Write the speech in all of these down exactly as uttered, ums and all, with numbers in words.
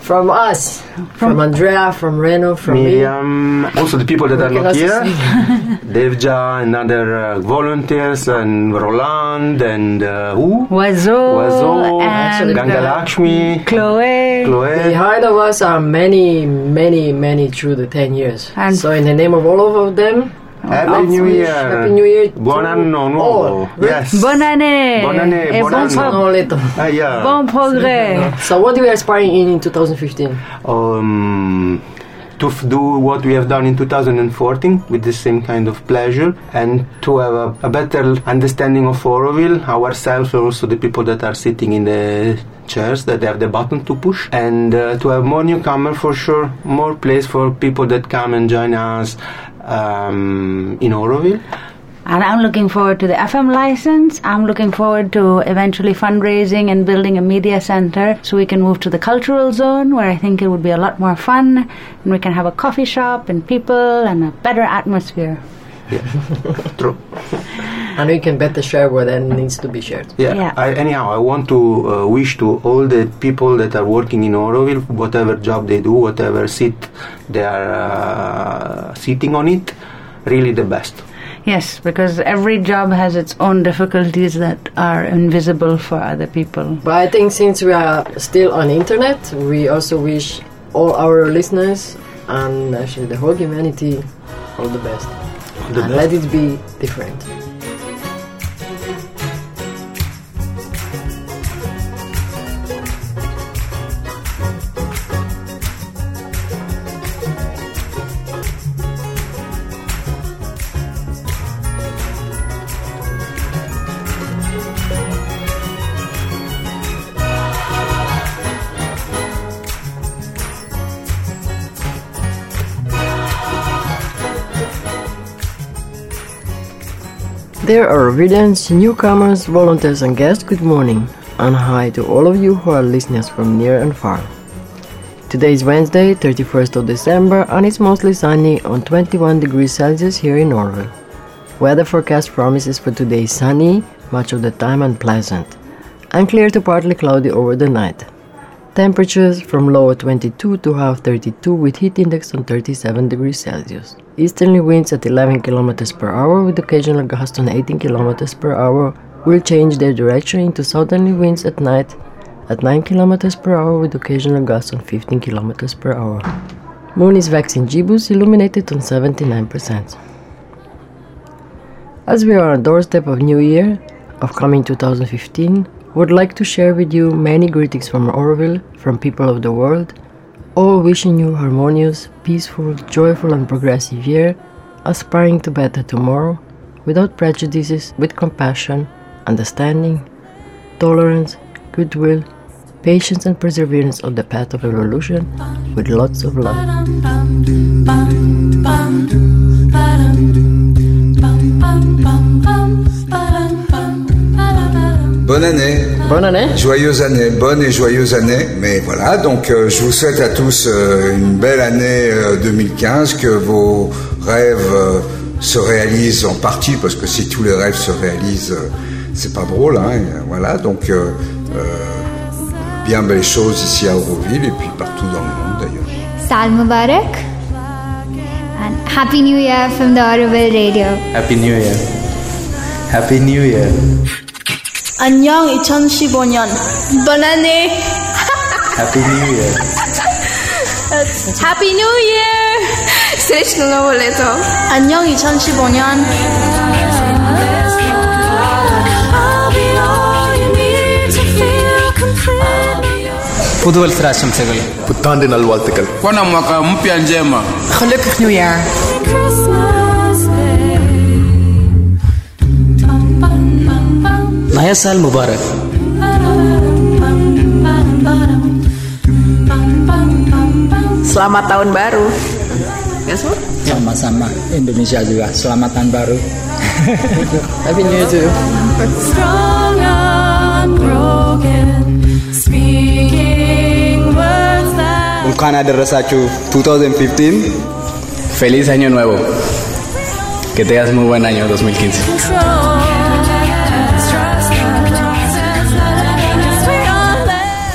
From us, from, from Andrea, from Reno, from Miriam, me. Also the people that we are not here, Devja and other uh, volunteers, and Roland, and uh, who? Wazo, Wazo, and Ganga Lakshmi, Chloe. Chloe. Behind of us are many, many, many through the ten years. And so in the name of all of them, Happy New Year! Happy New Year! Buon anno nuovo! Yes! Bonne année! Bonne année! Et Bon bon, anno! Ah, yeah. Bon progrès! So what are you aspiring in in twenty fifteen? Um, to f- do what we have done in two thousand fourteen with the same kind of pleasure, and to have a, a better understanding of Auroville, ourselves, also the people that are sitting in the chairs that have the button to push, and uh, to have more newcomers for sure, more place for people that come and join us um, in Auroville. And I'm looking forward to the F M license. I'm looking forward to eventually fundraising and building a media center so we can move to the cultural zone, where I think it would be a lot more fun, and we can have a coffee shop and people and a better atmosphere. Yeah, true. And we can better share what needs to be shared. Yeah. Yeah. I, anyhow, I want to uh, wish to all the people that are working in Auroville, whatever job they do, whatever seat they are uh, sitting on it, really the best. Yes, because every job has its own difficulties that are invisible for other people. But I think since we are still on internet, we also wish all our listeners and actually the whole humanity all the best. All the and best. let it be different. Dear Aurovilians, newcomers, volunteers and guests, good morning, and hi to all of you who are listeners from near and far. Today is Wednesday, thirty-first of December, and it's mostly sunny on twenty-one degrees Celsius here in Auroville. Weather forecast promises for today sunny, much of the time and pleasant, and clear to partly cloudy over the night. Temperatures from low at twenty-two to high of thirty-two with heat index on thirty-seven degrees Celsius. Easterly winds at eleven kilometers per hour with occasional gusts on eighteen kilometers per hour will change their direction into southerly winds at night at nine kilometers per hour with occasional gusts on fifteen kilometers per hour. Moon is waxing gibbous, illuminated on seventy-nine percent. As we are on doorstep of New Year, of coming two thousand fifteen, would like to share with you many greetings from Auroville, from people of the world, all wishing you harmonious, peaceful, joyful and progressive year, aspiring to better tomorrow, without prejudices, with compassion, understanding, tolerance, goodwill, patience and perseverance on the path of evolution, with lots of love. Bonne année. Bonne année. Joyeuse année, bonne et joyeuse année. Mais voilà, donc euh, je vous souhaite à tous euh, une belle année euh, deux mille quinze, que vos rêves euh, se réalisent en partie, parce que si tous les rêves se réalisent, euh, c'est pas drôle, hein, et, euh, voilà, donc euh, euh, bien belles choses ici à Auroville et puis partout dans le monde d'ailleurs. Sal Mubarak and Happy New Year from the Auroville Radio. Happy New Year. Happy New Year. 안녕 이천십오 년. Bonne année. Happy New Year. Happy New Year. Srećno novo leto. 안녕 이천십오 년. புதுவത്സര ആശംസകൾ. Puthandu നൽവാഴ്ത്തുക്കൾ. Kuwa na mwaka mpya njema. Gelukkig nieuwjaar. Naya Saal Mubarak. Selamat tahun baru. Sama-sama Indonesia juga. Selamat tahun baru. Happy New Year too. እንኳን አደረሳችሁ twenty fifteen. Feliz Año Nuevo. Que tengas muy buen año twenty fifteen.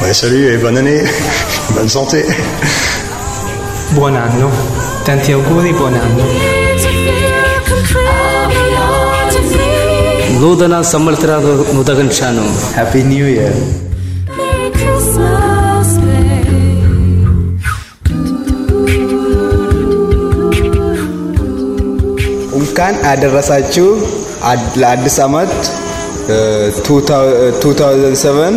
Ouais, salut et bonne année, bonne santé. Buon anno, tanti auguri, buon anno. నూతన సంవత్సరాలు నూతన Happy New Year. Kan aደረሳችሁ ለአዲስ ዓመት two thousand seven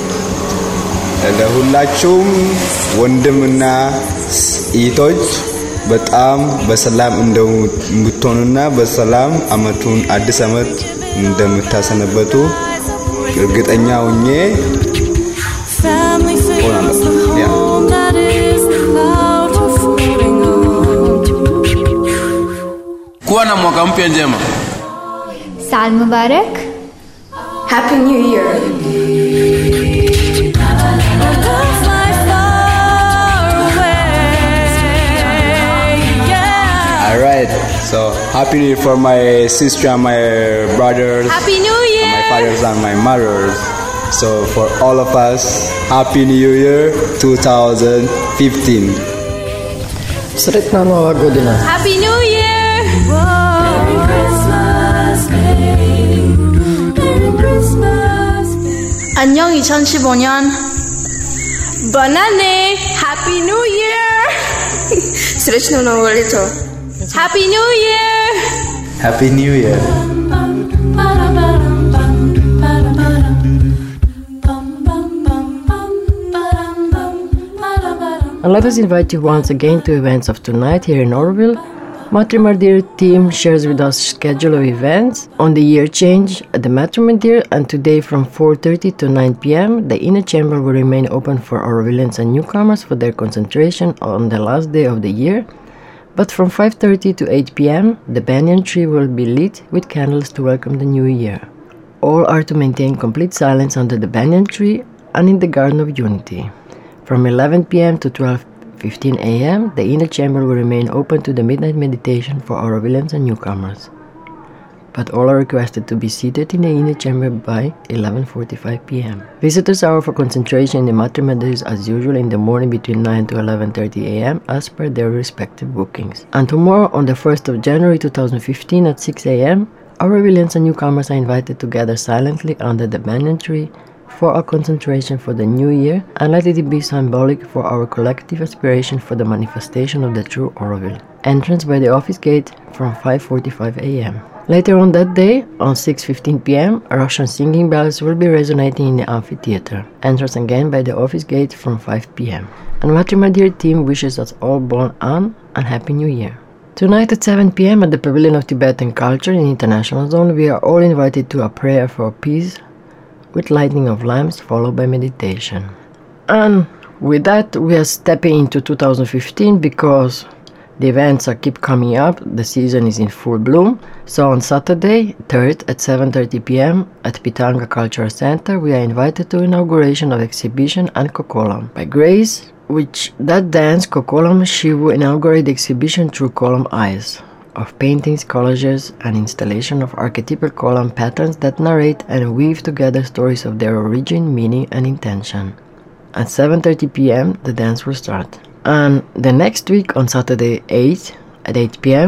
ለሁላችሁም ወንድምና እህቶች በጣም በሰላም እንደምትሆኑና በሰላም አመቱን አዲስ ዓመት እንደምታሰነበቱ እርግጠኛ ሆኜ Kuwa na mwaka mpya njema. Saal Mubarak. Happy New Year. Alright, so Happy New Year for my sister and my brothers. Happy New Year. My fathers and my mothers. So for all of us, Happy New Year twenty fifteen. Sretna Nova Godina. Happy New Year. Merry Christmas, babe. Merry Christmas, babe. 안녕 이천십오 년. Bonne année. Happy New Year. Srećno novo leto. Happy New Year. Happy New Year. And let us invite you once again to events of tonight here in Oroville. Matrimardir team shares with us schedule of events on the year change at the Matrimardir, and today from four thirty to nine p.m. the inner chamber will remain open for Orovillians and newcomers for their concentration on the last day of the year. But from five thirty to eight p.m. the banyan tree will be lit with candles to welcome the new year. All are to maintain complete silence under the banyan tree and in the Garden of Unity. From eleven p.m. to twelve fifteen a.m. the inner chamber will remain open to the midnight meditation for Orovillians and newcomers. But all are requested to be seated in the inner chamber by eleven forty-five p.m. Visitors' hour for concentration in the Matrimardir is as usual in the morning between nine to eleven thirty a.m. as per their respective bookings. And tomorrow on the first of January two thousand fifteen at six a.m. Orovillians and newcomers are invited to gather silently under the banyan tree for our concentration for the new year, and let it be symbolic for our collective aspiration for the manifestation of the true Oroville. Entrance by the office gate from five forty-five a.m. Later on that day, on six fifteen p.m., Russian singing bells will be resonating in the amphitheater. Entrance again by the office gate from five p.m. And Matrimardir team wishes us all born on and Happy New Year. Tonight at seven p.m. at the Pavilion of Tibetan Culture in International Zone, we are all invited to a prayer for peace with lighting of lamps followed by meditation. And with that, we are stepping into two thousand fifteen because the events are keep coming up, the season is in full bloom. So on Saturday, third at seven thirty p.m. at Pitanga Cultural Center, we are invited to inauguration of exhibition and Kokolam. By Grace, which that dance Kokolam, she will inaugurate the exhibition through Kolam Eyes, of paintings, collages, and installation of archetypal kolam patterns that narrate and weave together stories of their origin, meaning, and intention. At seven thirty p.m. the dance will start. And the next week on Saturday eighth at eight p.m.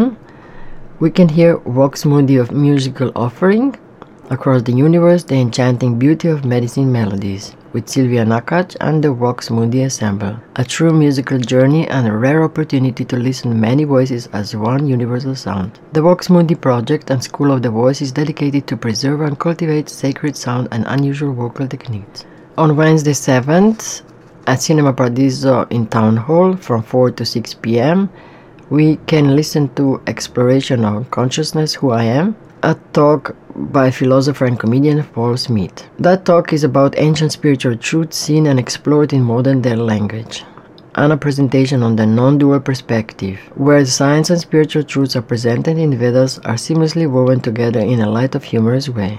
we can hear Vox Mundi of musical offering across the universe, the enchanting beauty of medicine melodies, with Sylvia Nakach and the Vox Mundi Ensemble, a true musical journey and a rare opportunity to listen to many voices as one universal sound. The Vox Mundi project and School of the Voice is dedicated to preserve and cultivate sacred sound and unusual vocal techniques. On Wednesday seventh at Cinema Paradiso in Town Hall from four to six p.m. we can listen to Exploration of Consciousness, Who I Am, a talk by philosopher and comedian Paul Smith. That talk is about ancient spiritual truths seen and explored in modern day language, and a presentation on the non-dual perspective, where science and spiritual truths are presented in Vedas are seamlessly woven together in a light of humorous way.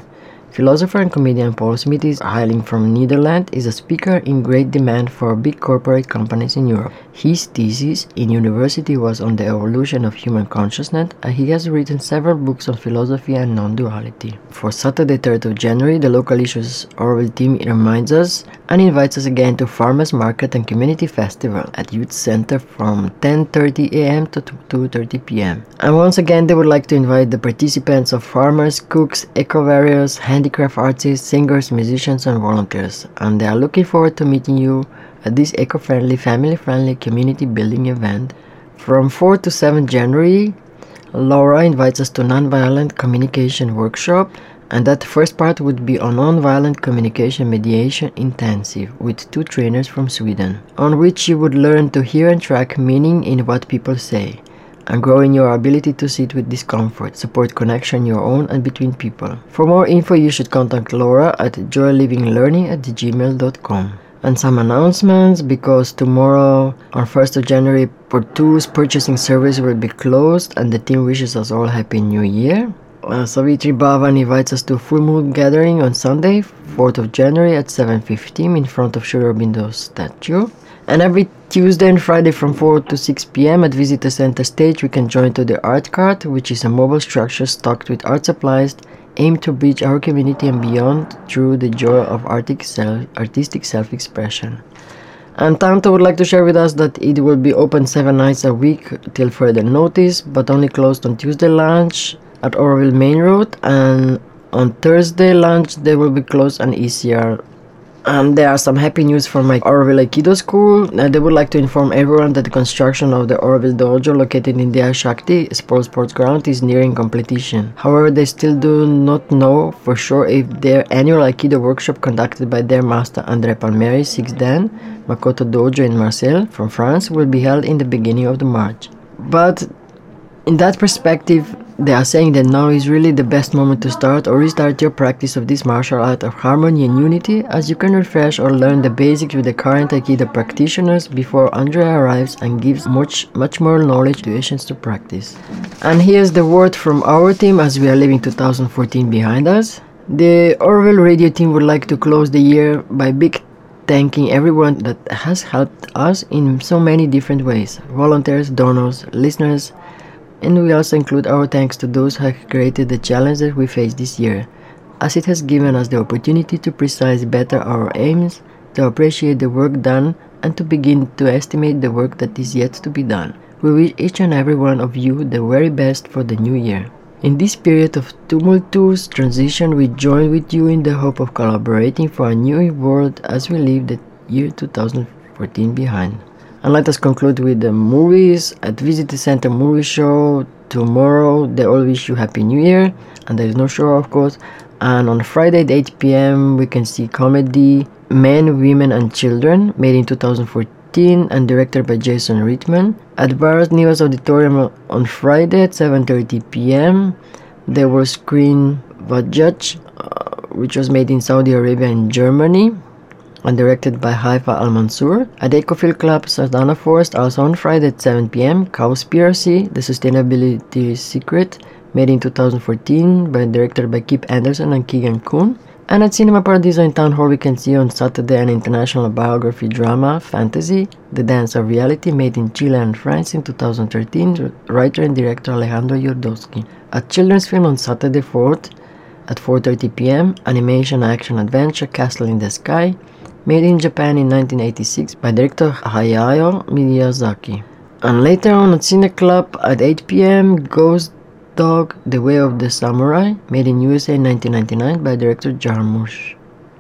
Philosopher and comedian Paul Smith, is hailing from Netherlands, is a speaker in great demand for big corporate companies in Europe. His thesis in university was on the evolution of human consciousness, and he has written several books on philosophy and non-duality. For Saturday, third of January, the Local Issues Orville team reminds us and invites us again to Farmers Market and Community Festival at Youth Center from ten thirty a m to two thirty p m And once again, they would like to invite the participants of farmers, cooks, eco-warriors, handicraft artists, singers, musicians, and volunteers. And they are looking forward to meeting you at this eco-friendly, family-friendly community building event. From fourth to seventh January, Laura invites us to non-violent communication workshop, and that first part would be on non-violent communication mediation intensive with two trainers from Sweden, on which you would learn to hear and track meaning in what people say, and grow in your ability to sit with discomfort, support connection your own and between people. For more info, you should contact Laura at joylivinglearning at gmail dot com. And some announcements, because tomorrow on first of January, Portu's purchasing service will be closed, and the team wishes us all Happy New Year. Uh, Savitri Bhavan invites us to a full moon gathering on Sunday, fourth of January at seven fifteen in front of Sri Aurobindo's statue. And every Tuesday and Friday from four to six p m at Visitor Center Stage, we can join to the Art Cart, which is a mobile structure stocked with art supplies aimed to bridge our community and beyond through the joy of artistic self, artistic self-expression. And Tanto would like to share with us that it will be open seven nights a week till further notice, but only closed on Tuesday lunch at Oroville Main Road, and on Thursday lunch they will be closed on E C R. And there are some happy news from my Oroville Aikido school. Uh, they would like to inform everyone that the construction of the Oroville Dojo located in the Ashakti Sports Sports Ground is nearing completion. However, they still do not know for sure if their annual Aikido workshop conducted by their master André Palmieri, sixth Dan, Makoto Dojo in Marseille from France, will be held in the beginning of the March. But in that perspective, they are saying that now is really the best moment to start or restart your practice of this martial art of harmony and unity, as you can refresh or learn the basics with the current Aikido practitioners before Andrea arrives and gives much much more knowledge to Asians to practice. And here's the word from our team as we are leaving two thousand fourteen behind us. The Orville radio team would like to close the year by big thanking everyone that has helped us in so many different ways: volunteers, donors, listeners. And we also include our thanks to those who have created the challenge that we faced this year, as it has given us the opportunity to precise better our aims, to appreciate the work done, and to begin to estimate the work that is yet to be done. We wish each and every one of you the very best for the new year. In this period of tumultuous transition, we join with you in the hope of collaborating for a new world as we leave the year two thousand fourteen behind. And let us conclude with the movies. At Visitor Center Movie Show tomorrow, they all wish you Happy New Year, and there is no show of course. And on Friday at eight p m we can see comedy Men, Women and Children, made in two thousand fourteen and directed by Jason Reitman. At Bharat Nivas Auditorium on Friday at seven thirty p m they will screen Vajaj, uh, which was made in Saudi Arabia and Germany and directed by Haifa Al-Mansour. At Ecofield Club Sardana Forest, also on Friday at seven p m Cowspiracy, The Sustainability Secret, made in two thousand fourteen by directed by Kip Anderson and Keegan Kuhn. And at Cinema Paradiso in Town Hall, we can see on Saturday an international biography drama, Fantasy, The Dance of Reality, made in Chile and France in two thousand thirteen, writer and director Alejandro Jodorowsky. At Children's Film on Saturday fourth at four thirty p m animation action adventure Castle in the Sky, made in Japan in nineteen eighty-six by director Hayao Miyazaki. And later on at Cine Club at eight p m Ghost Dog, The Way of the Samurai, made in U S A in nineteen ninety-nine by director Jarmusch.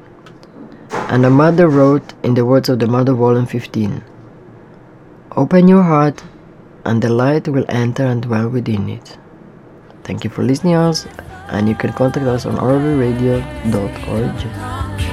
And The Mother wrote, in the words of the Mother, volume fifteen, "Open your heart and the light will enter and dwell within it." Thank you for listening to us, and you can contact us on orville radio dot org.